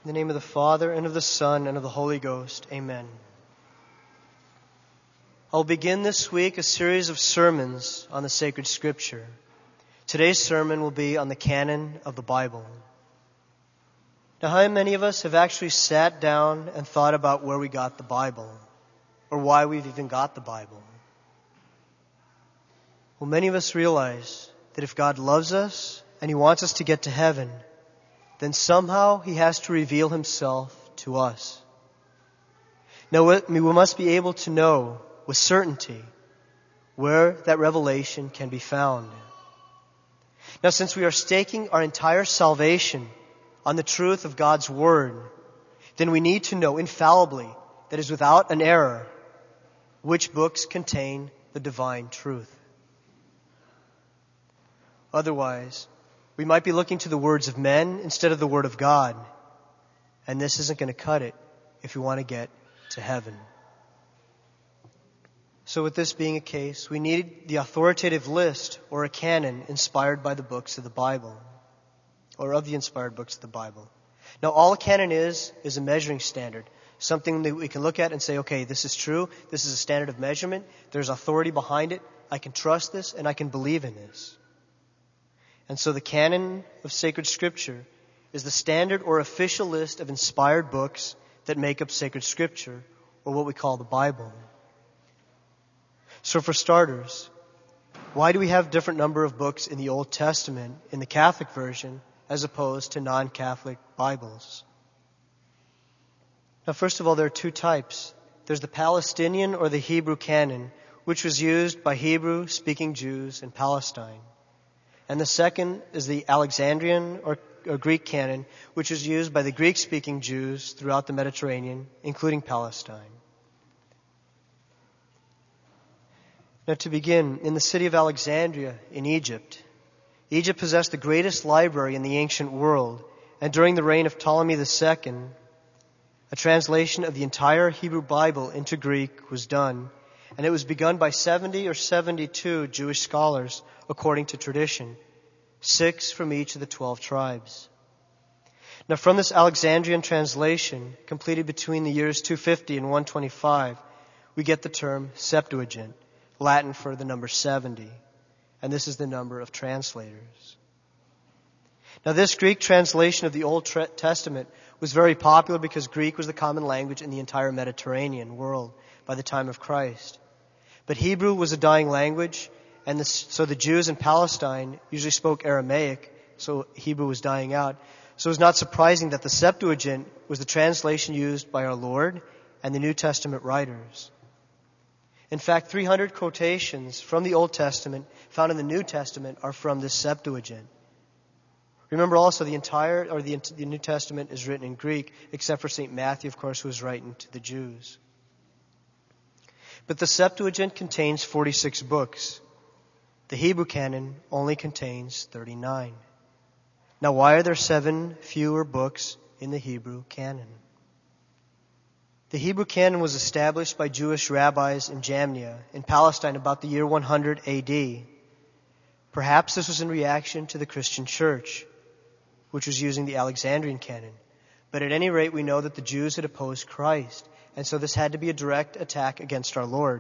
In the name of the Father, and of the Son, and of the Holy Ghost. Amen. I'll begin this week a series of sermons on the sacred Scripture. Today's sermon will be on the canon of the Bible. Now, how many of us have actually sat down and thought about where we got the Bible, or why we've even got the Bible? Well, many of us realize that if God loves us and He wants us to get to heaven, then somehow He has to reveal Himself to us. Now, we must be able to know with certainty where that revelation can be found. Now, since we are staking our entire salvation on the truth of God's Word, then we need to know infallibly, that is without an error, which books contain the divine truth. Otherwise, we might be looking to the words of men instead of the Word of God. And this isn't going to cut it if we want to get to heaven. So with this being a case, we need the authoritative list or a canon inspired by the books of the Bible, or of the inspired books of the Bible. Now, all a canon is a measuring standard, something that we can look at and say, okay, this is true, this is a standard of measurement, there's authority behind it, I can trust this, and I can believe in this. And so the canon of sacred Scripture is the standard or official list of inspired books that make up sacred Scripture, or what we call the Bible. So for starters, why do we have a different number of books in the Old Testament in the Catholic version as opposed to non-Catholic Bibles? Now, first of all, there are two types. There's the Palestinian or the Hebrew canon, which was used by Hebrew-speaking Jews in Palestine. And the second is the Alexandrian or Greek canon, which is used by the Greek-speaking Jews throughout the Mediterranean, including Palestine. Now, to begin, in the city of Alexandria in Egypt, Egypt possessed the greatest library in the ancient world, and during the reign of Ptolemy II, a translation of the entire Hebrew Bible into Greek was done, and it was begun by 70 or 72 Jewish scholars, according to tradition, 6 from each of the 12 tribes. Now, from this Alexandrian translation, completed between the years 250 and 125, we get the term Septuagint, Latin for the number 70. And this is the number of translators. Now, this Greek translation of the Old Testament was very popular because Greek was the common language in the entire Mediterranean world by the time of Christ. But Hebrew was a dying language, and so the Jews in Palestine usually spoke Aramaic, so Hebrew was dying out. So it's not surprising that the Septuagint was the translation used by our Lord and the New Testament writers. In fact, 300 quotations from the Old Testament found in the New Testament are from this Septuagint. Remember also the New Testament is written in Greek, except for St. Matthew, of course, who was writing to the Jews. But the Septuagint contains 46 books. The Hebrew canon only contains 39. Now, why are there 7 fewer books in the Hebrew canon? The Hebrew canon was established by Jewish rabbis in Jamnia, in Palestine, about the year 100 AD. Perhaps this was in reaction to the Christian church, which was using the Alexandrian canon. But at any rate, we know that the Jews had opposed Christ, and so this had to be a direct attack against our Lord.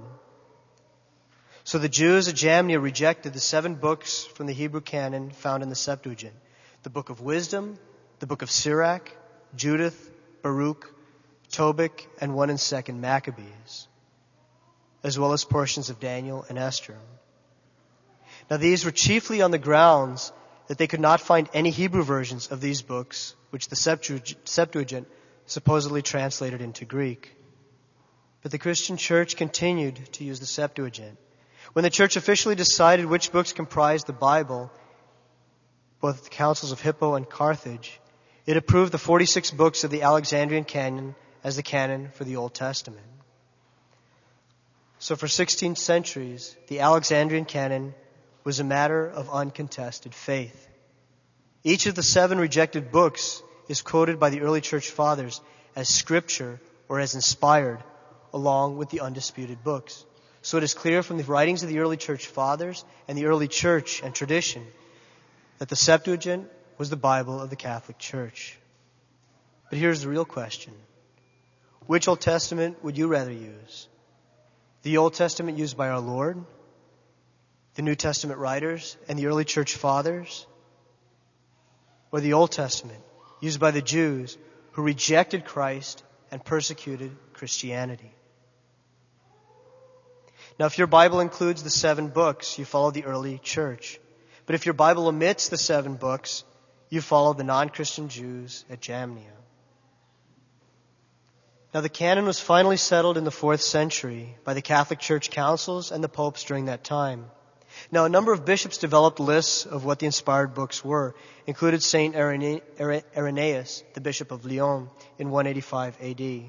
So the Jews at Jamnia rejected the 7 books from the Hebrew canon found in the Septuagint: the Book of Wisdom, the Book of Sirach, Judith, Baruch, Tobit, and 1 and 2 Maccabees, as well as portions of Daniel and Esther. Now, these were chiefly on the grounds that they could not find any Hebrew versions of these books, which the Septuagint supposedly translated into Greek. But the Christian church continued to use the Septuagint. When the church officially decided which books comprised the Bible, both at the councils of Hippo and Carthage, it approved the 46 books of the Alexandrian canon as the canon for the Old Testament. So for 16 centuries, the Alexandrian canon was a matter of uncontested faith. Each of the 7 rejected books is quoted by the early church fathers as scripture or as inspired, along with the undisputed books. So it is clear from the writings of the early church fathers and the early church and tradition that the Septuagint was the Bible of the Catholic Church. But here's the real question. Which Old Testament would you rather use? The Old Testament used by our Lord, the New Testament writers, and the early church fathers? Or the Old Testament used by the Jews who rejected Christ and persecuted Christianity? Now, if your Bible includes the 7 books, you follow the early church. But if your Bible omits the 7 books, you follow the non-Christian Jews at Jamnia. Now, the canon was finally settled in the 4th century by the Catholic Church councils and the popes during that time. Now, a number of bishops developed lists of what the inspired books were, included Saint Irenaeus, the Bishop of Lyon, in 185 AD.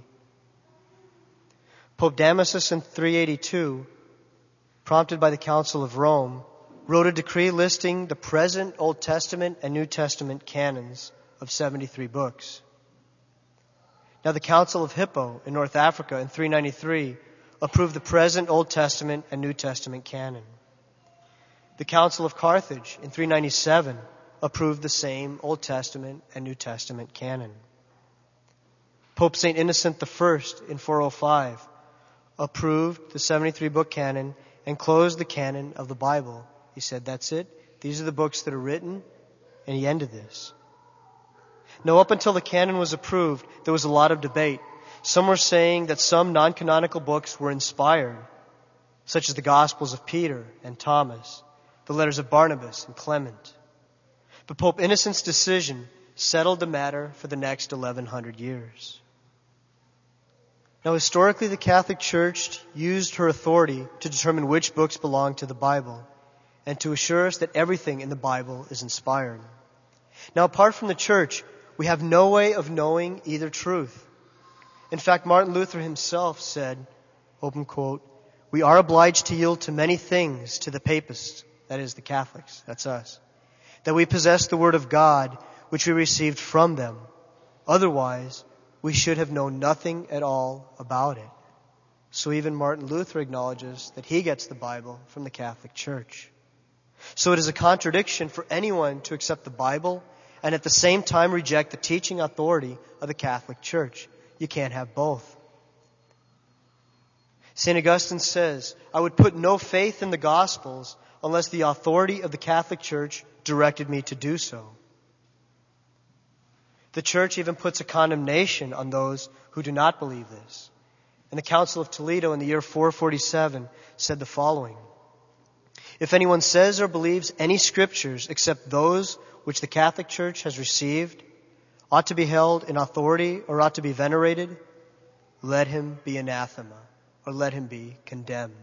Pope Damasus in 382, prompted by the Council of Rome, wrote a decree listing the present Old Testament and New Testament canons of 73 books. Now, the Council of Hippo in North Africa in 393 approved the present Old Testament and New Testament canon. The Council of Carthage in 397 approved the same Old Testament and New Testament canon. Pope St. Innocent I in 405 approved the 73-book canon and closed the canon of the Bible. He said, that's it. These are the books that are written. And he ended this. Now, up until the canon was approved, there was a lot of debate. Some were saying that some non-canonical books were inspired, such as the Gospels of Peter and Thomas, the letters of Barnabas and Clement. But Pope Innocent's decision settled the matter for the next 1,100 years. Now, historically, the Catholic Church used her authority to determine which books belong to the Bible and to assure us that everything in the Bible is inspired. Now, apart from the Church, we have no way of knowing either truth. In fact, Martin Luther himself said, open quote, "We are obliged to yield to many things to the papists," that is, the Catholics, that's us, "that we possess the Word of God, which we received from them. Otherwise, we should have known nothing at all about it." So even Martin Luther acknowledges that he gets the Bible from the Catholic Church. So it is a contradiction for anyone to accept the Bible and at the same time reject the teaching authority of the Catholic Church. You can't have both. St. Augustine says, "I would put no faith in the Gospels unless the authority of the Catholic Church directed me to do so." The Church even puts a condemnation on those who do not believe this. And the Council of Toledo in the year 447 said the following: "If anyone says or believes any scriptures except those which the Catholic Church has received, ought to be held in authority or ought to be venerated, let him be anathema, or let him be condemned."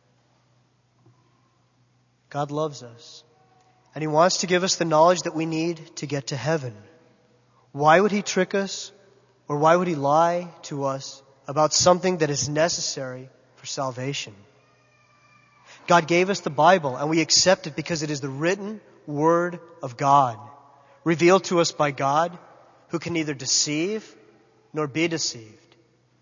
God loves us, and He wants to give us the knowledge that we need to get to heaven. Why would He trick us, or why would He lie to us about something that is necessary for salvation? God gave us the Bible, and we accept it because it is the written Word of God, revealed to us by God, who can neither deceive nor be deceived.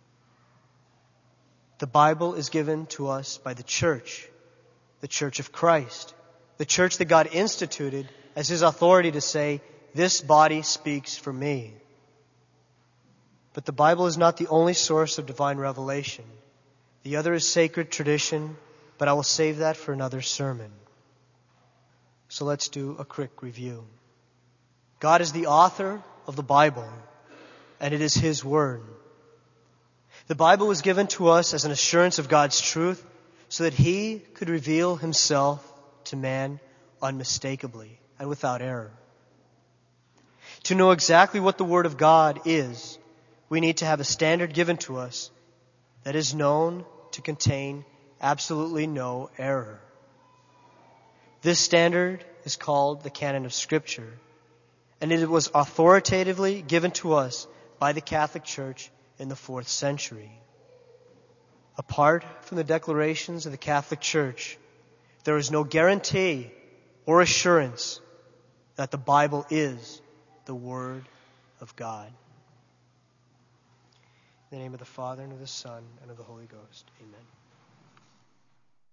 The Bible is given to us by the Church of Christ, the Church that God instituted as His authority to say, "This body speaks for me." But the Bible is not the only source of divine revelation. The other is sacred tradition, but I will save that for another sermon. So let's do a quick review. God is the author of the Bible, and it is His Word. The Bible was given to us as an assurance of God's truth so that He could reveal Himself to man unmistakably and without error. To know exactly what the Word of God is, we need to have a standard given to us that is known to contain absolutely no error. This standard is called the canon of Scripture, and it was authoritatively given to us by the Catholic Church in the 4th century. Apart from the declarations of the Catholic Church, there is no guarantee or assurance that the Bible is the Word of God. In the name of the Father, and of the Son, and of the Holy Ghost. Amen.